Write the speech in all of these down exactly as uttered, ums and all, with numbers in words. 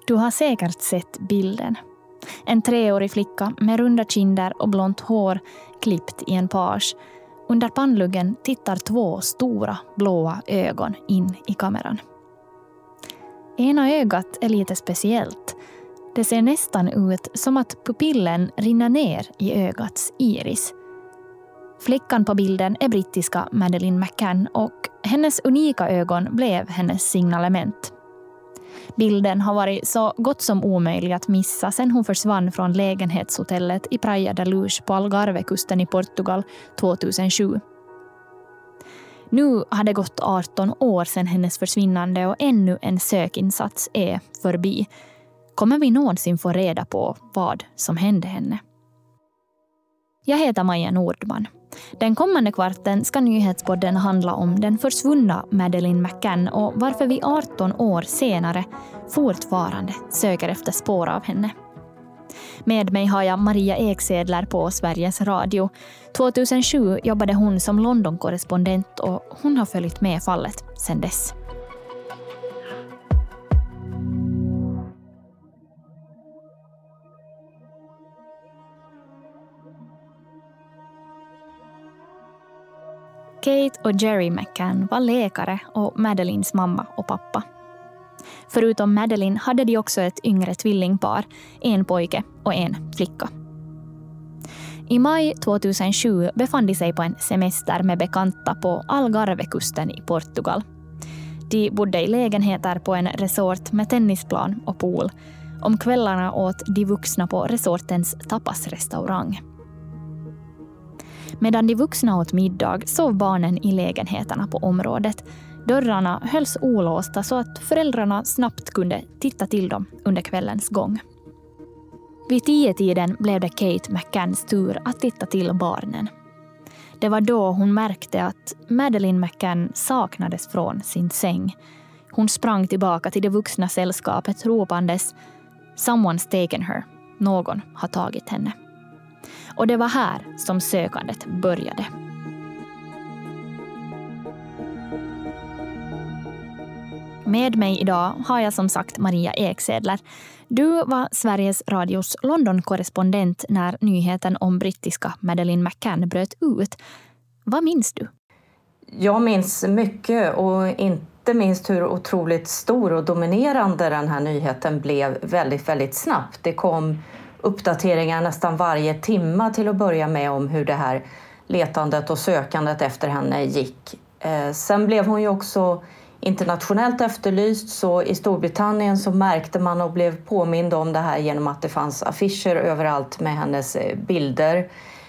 Du har säkert sett bilden. En treårig flicka med runda kinder och blont hår klippt i en page. Under pannluggen tittar två stora blåa ögon in i kameran. Ena ögat är lite speciellt. Det ser nästan ut som att pupillen rinner ner i ögats iris. Flickan på bilden är brittiska Madeleine McCann och hennes unika ögon blev hennes signalement. Bilden har varit så gott som omöjlig att missa sedan hon försvann från lägenhetshotellet i Praia da Luz på Algarvekusten i Portugal tjugohundrasju. Nu har det gått arton år sedan hennes försvinnande och ännu en sökinsats är förbi. Kommer vi någonsin få reda på vad som hände henne? Jag heter Maja Nordman. Den kommande kvarten ska nyhetspodden handla om den försvunna Madeleine McCann och varför vi arton år senare fortfarande söker efter spår av henne. Med mig har jag Maria Eksedler på Sveriges Radio. tjugohundrasju jobbade hon som London-korrespondent och hon har följt med fallet sedan dess. Kate och Jerry McCann var läkare och Madeleines mamma och pappa. Förutom Madeleine hade de också ett yngre tvillingpar, en pojke och en flicka. I maj tjugohundrasju befann de sig på en semester med bekanta på Algarvekusten i Portugal. De bodde i lägenheter på en resort med tennisplan och pool. Om kvällarna åt de vuxna på resortens tapasrestaurang. Medan de vuxna åt middag sov barnen i lägenheterna på området. Dörrarna hölls olåsta så att föräldrarna snabbt kunde titta till dem under kvällens gång. Vid tio tiden blev det Kate McCanns tur att titta till barnen. Det var då hon märkte att Madeleine McCann saknades från sin säng. Hon sprang tillbaka till det vuxna sällskapet ropandes "Someone's taken her. Någon har tagit henne." Och det var här som sökandet började. Med mig idag har jag som sagt Maria Eksedler. Du var Sveriges Radios London-korrespondent när nyheten om brittiska Madeleine McCann bröt ut. Vad minns du? Jag minns mycket och inte minst hur otroligt stor och dominerande den här nyheten blev väldigt, väldigt snabbt. Det kom uppdateringar nästan varje timma till att börja med om hur det här letandet och sökandet efter henne gick. Eh, sen blev hon ju också internationellt efterlyst, så i Storbritannien så märkte man och blev påmind om det här genom att det fanns affischer överallt med hennes bilder.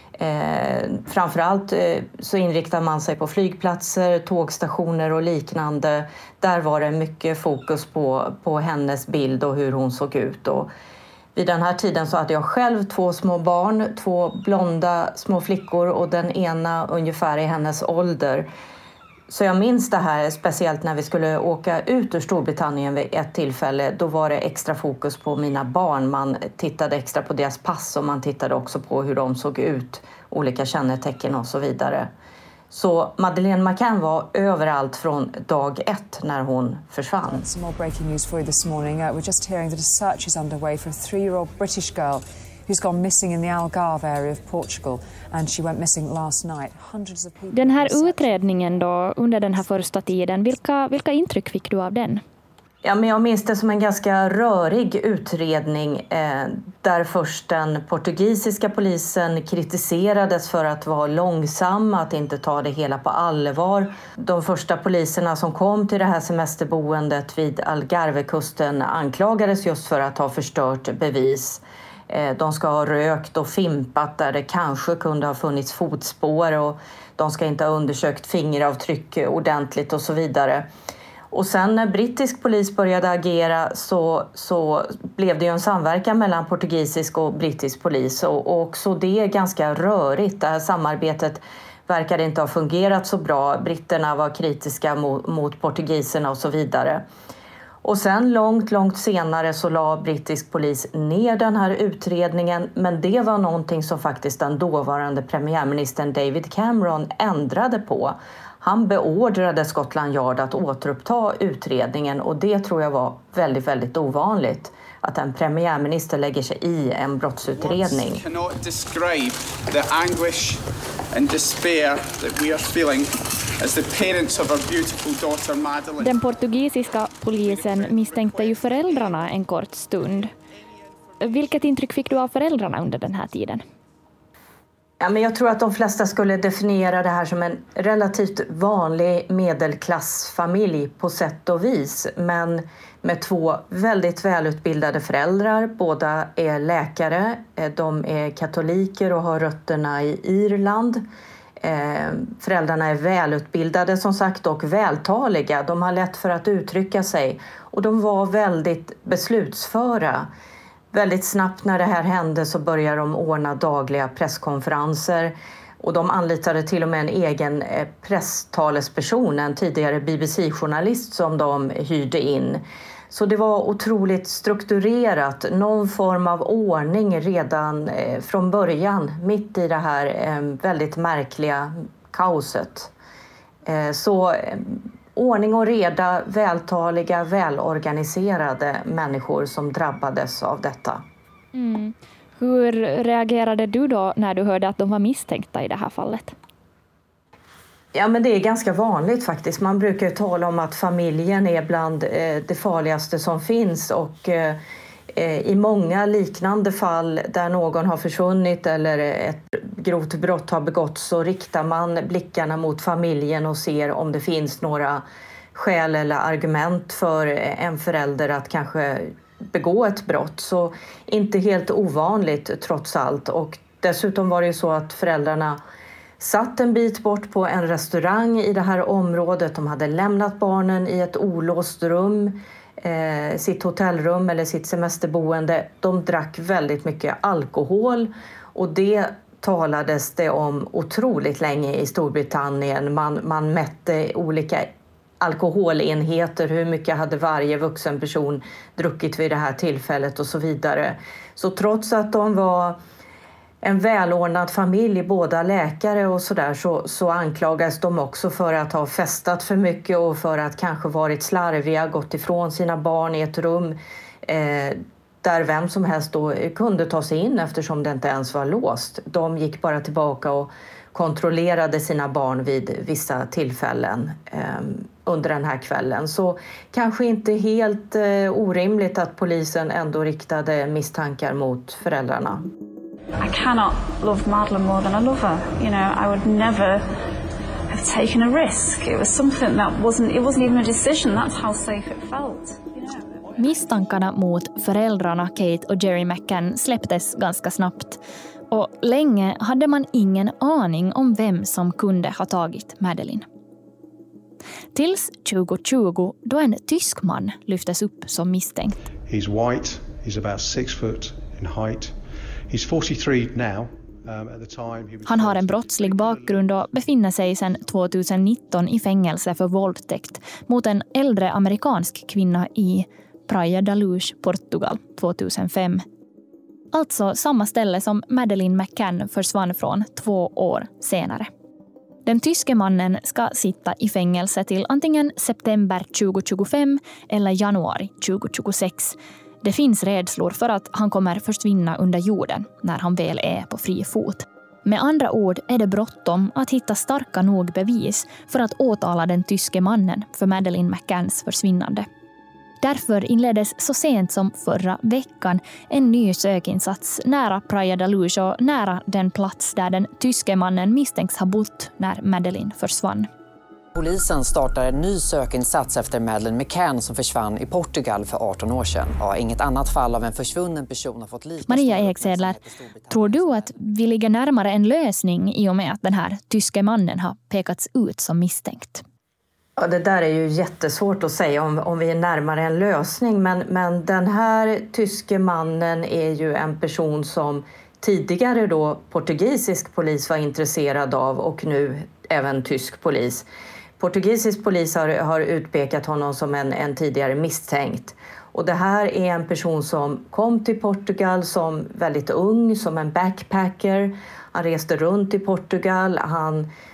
Eh, framförallt eh, så inriktade man sig på flygplatser, tågstationer och liknande. Där var det mycket fokus på, på hennes bild och hur hon såg ut. Och vid den här tiden så hade jag själv två små barn, två blonda små flickor och den ena ungefär i hennes ålder. Så jag minns det här, speciellt när vi skulle åka ut ur Storbritannien vid ett tillfälle. Då var det extra fokus på mina barn. Man tittade extra på deras pass och man tittade också på hur de såg ut. Olika kännetecken och så vidare. Så Madeleine McCann var överallt från dag ett när hon försvann. Some more breaking news for you this morning. Uh, we're just hearing that a search is underway for a three-year-old British girl who's gone missing in the Algarve area of Portugal, and she went missing last night. Hundreds of people. Den här utredningen då under den här första tiden, vilka vilka intryck fick du av den? Ja, men jag minns det som en ganska rörig utredning eh, där först den portugisiska polisen kritiserades för att vara långsam, att inte ta det hela på allvar. De första poliserna som kom till det här semesterboendet vid Algarvekusten anklagades just för att ha förstört bevis. Eh, de ska ha rökt och fimpat där det kanske kunde ha funnits fotspår och de ska inte ha undersökt fingeravtryck ordentligt och så vidare. Och sen när brittisk polis började agera så, så blev det ju en samverkan mellan portugisisk och brittisk polis. Och, och också det är ganska rörigt. Det här samarbetet verkade inte ha fungerat så bra. Britterna var kritiska mot, mot portugiserna och så vidare. Och sen långt, långt senare så la brittisk polis ner den här utredningen. Men det var någonting som faktiskt den dåvarande premiärministern David Cameron ändrade på. Han beordrade Scotland Yard att återuppta utredningen och det tror jag var väldigt, väldigt ovanligt. Att en premiärminister lägger sig i en brottsutredning. Words cannot describe the anguish and despair that we are feeling as the parents of our beautiful daughter Madeleine. Den portugisiska polisen misstänkte ju föräldrarna en kort stund. Vilket intryck fick du av föräldrarna under den här tiden? Ja, men jag tror att de flesta skulle definiera det här som en relativt vanlig medelklassfamilj på sätt och vis. Men med två väldigt välutbildade föräldrar. Båda är läkare, de är katoliker och har rötterna i Irland. Föräldrarna är välutbildade som sagt och vältaliga. De har lätt för att uttrycka sig och de var väldigt beslutsföra. Väldigt snabbt när det här hände så började de ordna dagliga presskonferenser och de anlitade till och med en egen presstalesperson, en tidigare B B C-journalist som de hyrde in. Så det var otroligt strukturerat, någon form av ordning redan från början, mitt i det här väldigt märkliga kaoset. Så ordning och reda, vältaliga, välorganiserade människor som drabbades av detta. Mm. Hur reagerade du då när du hörde att de var misstänkta i det här fallet? Ja, men det är ganska vanligt faktiskt. Man brukar ju tala om att familjen är bland eh, det farligaste som finns och eh, i många liknande fall där någon har försvunnit eller ett grovt brott har begåtts så riktar man blickarna mot familjen och ser om det finns några skäl eller argument för en förälder att kanske begå ett brott. Så inte helt ovanligt trots allt. Och dessutom var det ju så att föräldrarna satt en bit bort på en restaurang i det här området. De hade lämnat barnen i ett olåst rum, eh, sitt hotellrum eller sitt semesterboende. De drack väldigt mycket alkohol och det talades det om otroligt länge i Storbritannien. Man, man mätte olika alkoholenheter, hur mycket hade varje vuxen person druckit vid det här tillfället och så vidare. Så trots att de var en välordnad familj, båda läkare och sådär, så, så anklagas de också för att ha festat för mycket och för att kanske varit slarviga, gått ifrån sina barn i ett rum eh, där vem som helst då kunde ta sig in eftersom det inte ens var låst. De gick bara tillbaka och kontrollerade sina barn vid vissa tillfällen eh, under den här kvällen. Så kanske inte helt eh, orimligt att polisen ändå riktade misstankar mot föräldrarna. I cannot love Madeleine more than I love her. You know, I would never have taken a risk. It was something that wasn't, it wasn't even a decision. That's how safe it felt. You know. Misstankarna mot föräldrarna Kate och Gerry McCann släpptes ganska snabbt. Och länge hade man ingen aning om vem som kunde ha tagit Madeleine. Tills tjugo tjugo då en tysk man lyftes upp som misstänkt. He's white, he's about six foot in height. He's forty-three now. Han har en brottslig bakgrund och befinner sig sedan tjugonitton i fängelse för våldtäkt mot en äldre amerikansk kvinna i Praia da Luz, Portugal, tjugohundrafem. Alltså samma ställe som Madeleine McCann försvann från två år senare. Den tyske mannen ska sitta i fängelse till antingen september tjugohundratjugofem eller januari tjugohundratjugosex. Det finns rädslor för att han kommer försvinna under jorden när han väl är på fri fot. Med andra ord är det bråttom att hitta starka nog bevis för att åtala den tyske mannen för Madeleine McCanns försvinnande. Därför inleddes så sent som förra veckan en ny sökinsats nära Praia da Luz och nära den plats där den tyske mannen misstänks ha bott när Madeleine försvann. Polisen startar en ny sökinsats efter Madeleine McCann som försvann i Portugal för arton år sedan. Ja, inget annat fall av en försvunnen person har fått lika... Maria Eksedler, tror du att vi ligger närmare en lösning i och med att den här tyske mannen har pekats ut som misstänkt? Ja, det där är ju jättesvårt att säga om, om vi är närmare en lösning. Men, men den här tyske mannen är ju en person som tidigare då portugisisk polis var intresserad av och nu även tysk polis. Portugisisk polis har, har utpekat honom som en, en tidigare misstänkt. Och det här är en person som kom till Portugal som väldigt ung, som en backpacker. Han reste runt i Portugal. Han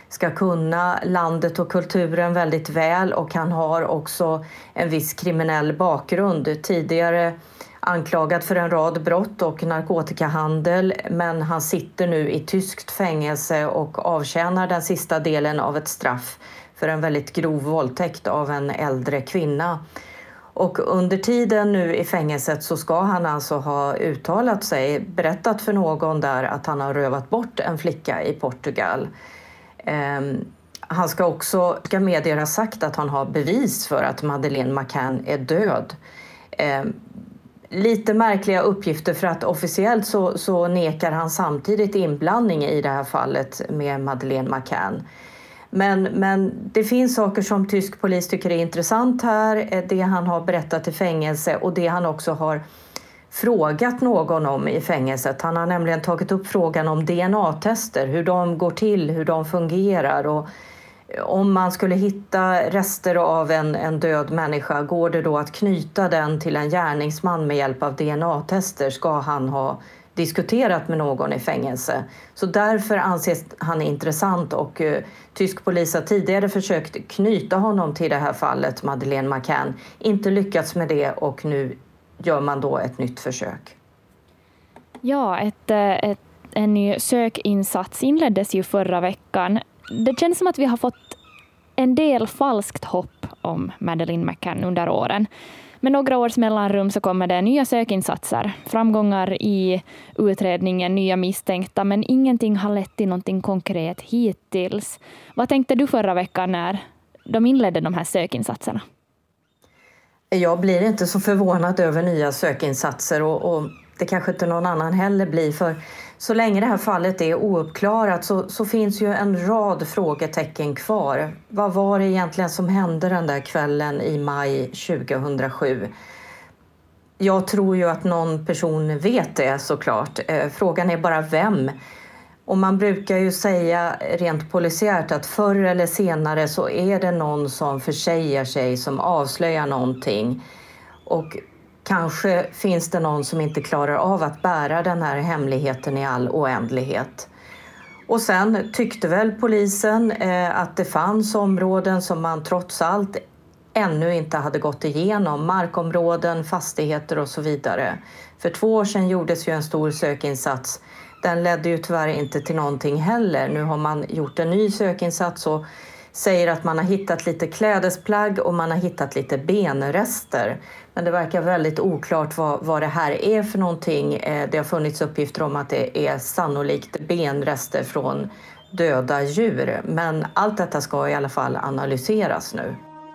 ska kunna landet och kulturen väldigt väl, och han har också en viss kriminell bakgrund. Tidigare anklagad för en rad brott och narkotikahandel, men han sitter nu i tyskt fängelse och avtjänar den sista delen av ett straff för en väldigt grov våldtäkt av en äldre kvinna. Och under tiden nu i fängelset så ska han alltså ha uttalat sig, berättat för någon där att han har rövat bort en flicka i Portugal. Eh, han ska också, ska medier ha sagt att han har bevis för att Madeleine McCann är död. Eh, lite märkliga uppgifter, för att officiellt så, så nekar han samtidigt inblandning i det här fallet med Madeleine McCann. Men, men det finns saker som tysk polis tycker är intressant här. Det han har berättat i fängelse och det han också har frågat någon om i fängelset. Han har nämligen tagit upp frågan om D N A-tester, hur de går till, hur de fungerar. Och om man skulle hitta rester av en, en död människa, går det då att knyta den till en gärningsman med hjälp av D N A-tester? Ska han ha diskuterat med någon i fängelse. Så därför anses han intressant, och uh, tysk polis har tidigare försökt knyta honom till det här fallet, Madeleine McCann. Inte lyckats med det, och nu gör man då ett nytt försök. Ja, ett, ett, en ny sökinsats inleddes ju förra veckan. Det känns som att vi har fått en del falskt hopp om Madeleine McCann under åren. Med några års mellanrum så kommer det nya sökinsatser, framgångar i utredningen, nya misstänkta, men ingenting har lett till någonting konkret hittills. Vad tänkte du förra veckan när de inledde de här sökinsatserna? Jag blir inte så förvånad över nya sökinsatser, och, och det kanske inte någon annan heller blir, för så länge det här fallet är ouppklarat så, så finns ju en rad frågetecken kvar. Vad var det egentligen som hände den där kvällen i maj tjugohundrasju? Jag tror ju att någon person vet det, såklart. Frågan är bara vem. Och man brukar ju säga rent polisiärt att förr eller senare så är det någon som försäger sig, som avslöjar någonting. Och kanske finns det någon som inte klarar av att bära den här hemligheten i all oändlighet. Och sen tyckte väl polisen eh, att det fanns områden som man trots allt ännu inte hade gått igenom. Markområden, fastigheter och så vidare. För två år sedan gjordes ju en stor sökinsats. Den ledde ju tyvärr inte till någonting heller. Nu har man gjort en ny sökinsats och säger att man har hittat lite klädesplagg och man har hittat lite benrester. Men det verkar väldigt oklart vad, vad det här är för någonting. Det har funnits uppgifter om att det är sannolikt benrester från döda djur. Men allt detta ska i alla fall analyseras nu.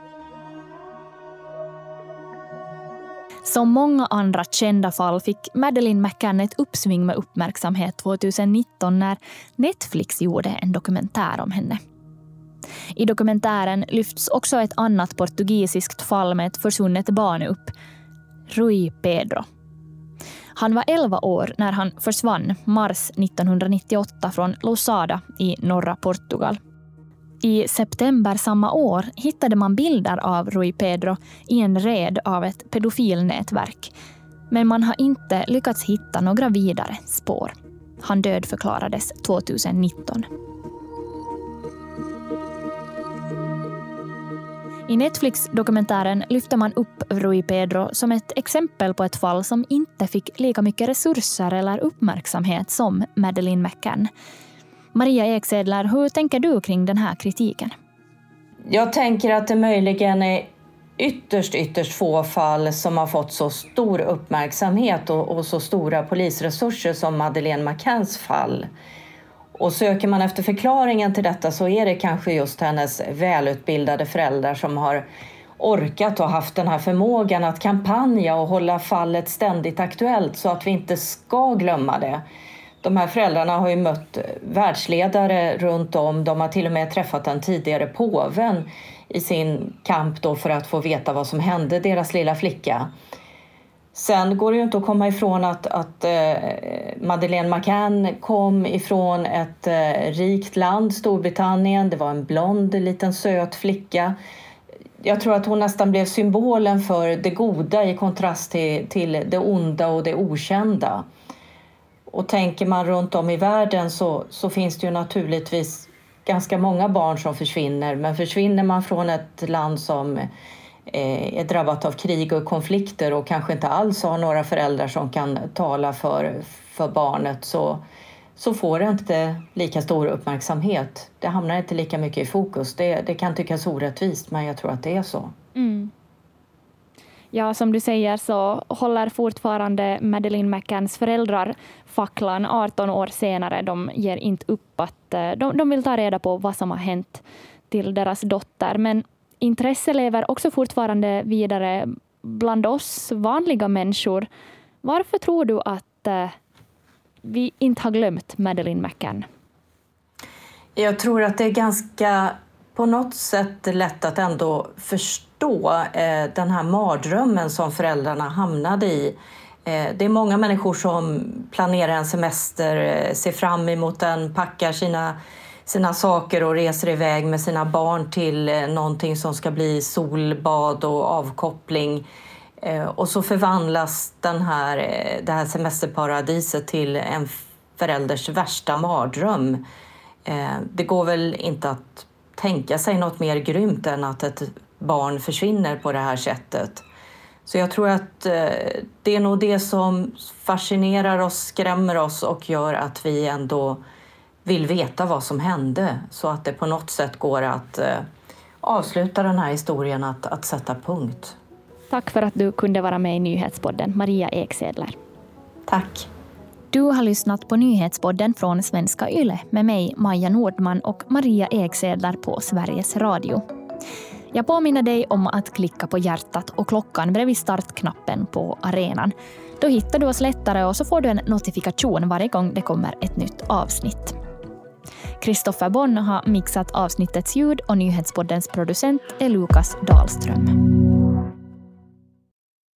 Som många andra kända fall fick Madeleine McCann ett uppsving med uppmärksamhet tjugonitton när Netflix gjorde en dokumentär om henne. I dokumentären lyfts också ett annat portugisiskt fall med ett försvunnet barn upp, Rui Pedro. Han var elva år när han försvann mars nittonhundranittioåtta från Lousada i norra Portugal. I september samma år hittade man bilder av Rui Pedro i en red av ett pedofilnätverk. Men man har inte lyckats hitta några vidare spår. Han dödförklarades tjugonitton. I Netflix-dokumentären lyfter man upp Rui Pedro som ett exempel på ett fall som inte fick lika mycket resurser eller uppmärksamhet som Madeleine McCann. Maria Eksedler, hur tänker du kring den här kritiken? Jag tänker att det möjligen är ytterst, ytterst få fall som har fått så stor uppmärksamhet och, och så stora polisresurser som Madeleine McCanns fall. Och söker man efter förklaringen till detta så är det kanske just hennes välutbildade föräldrar som har orkat och haft den här förmågan att kampanja och hålla fallet ständigt aktuellt så att vi inte ska glömma det. De här föräldrarna har ju mött världsledare runt om. De har till och med träffat den tidigare påven i sin kamp då för att få veta vad som hände deras lilla flicka. Sen går det ju inte att komma ifrån att, att eh, Madeleine McCann kom ifrån ett eh, rikt land, Storbritannien. Det var en blond, liten söt flicka. Jag tror att hon nästan blev symbolen för det goda i kontrast till, till det onda och det okända. Och tänker man runt om i världen så, så finns det ju naturligtvis ganska många barn som försvinner. Men försvinner man från ett land som eh, är drabbat av krig och konflikter och kanske inte alls har några föräldrar som kan tala för, för barnet, så, så får det inte lika stor uppmärksamhet. Det hamnar inte lika mycket i fokus. Det, det kan tyckas orättvist, men jag tror att det är så. Mm. Ja, som du säger så håller fortfarande Madeleine McCanns föräldrar facklan arton år senare. De ger inte upp att de, de vill ta reda på vad som har hänt till deras dotter. Men intresse lever också fortfarande vidare bland oss vanliga människor. Varför tror du att eh, vi inte har glömt Madeleine McCann? Jag tror att det är ganska på något sätt lätt att ändå förstå eh, den här mardrömmen som föräldrarna hamnade i. Eh, det är många människor som planerar en semester, eh, ser fram emot den, packar sina, sina saker och reser iväg med sina barn till eh, någonting som ska bli solbad och avkoppling. Eh, och så förvandlas den här, eh, det här semesterparadiset till en förälders värsta mardröm. Eh, det går väl inte att tänka sig något mer grymt än att ett barn försvinner på det här sättet. Så jag tror att eh, det är nog det som fascinerar oss, skrämmer oss och gör att vi ändå vill veta vad som hände. Så att det på något sätt går att eh, avsluta den här historien, att, att sätta punkt. Tack för att du kunde vara med i Nyhetspodden, Maria Eksedler. Tack. Du har lyssnat på Nyhetspodden från Svenska Yle med mig, Maja Nordman, och Maria Eksedler på Sveriges Radio. Jag påminner dig om att klicka på hjärtat och klockan bredvid startknappen på arenan. Då hittar du oss lättare och så får du en notifikation varje gång det kommer ett nytt avsnitt. Kristoffer Bonn har mixat avsnittets ljud och Nyhetspoddens producent är Lukas Dahlström.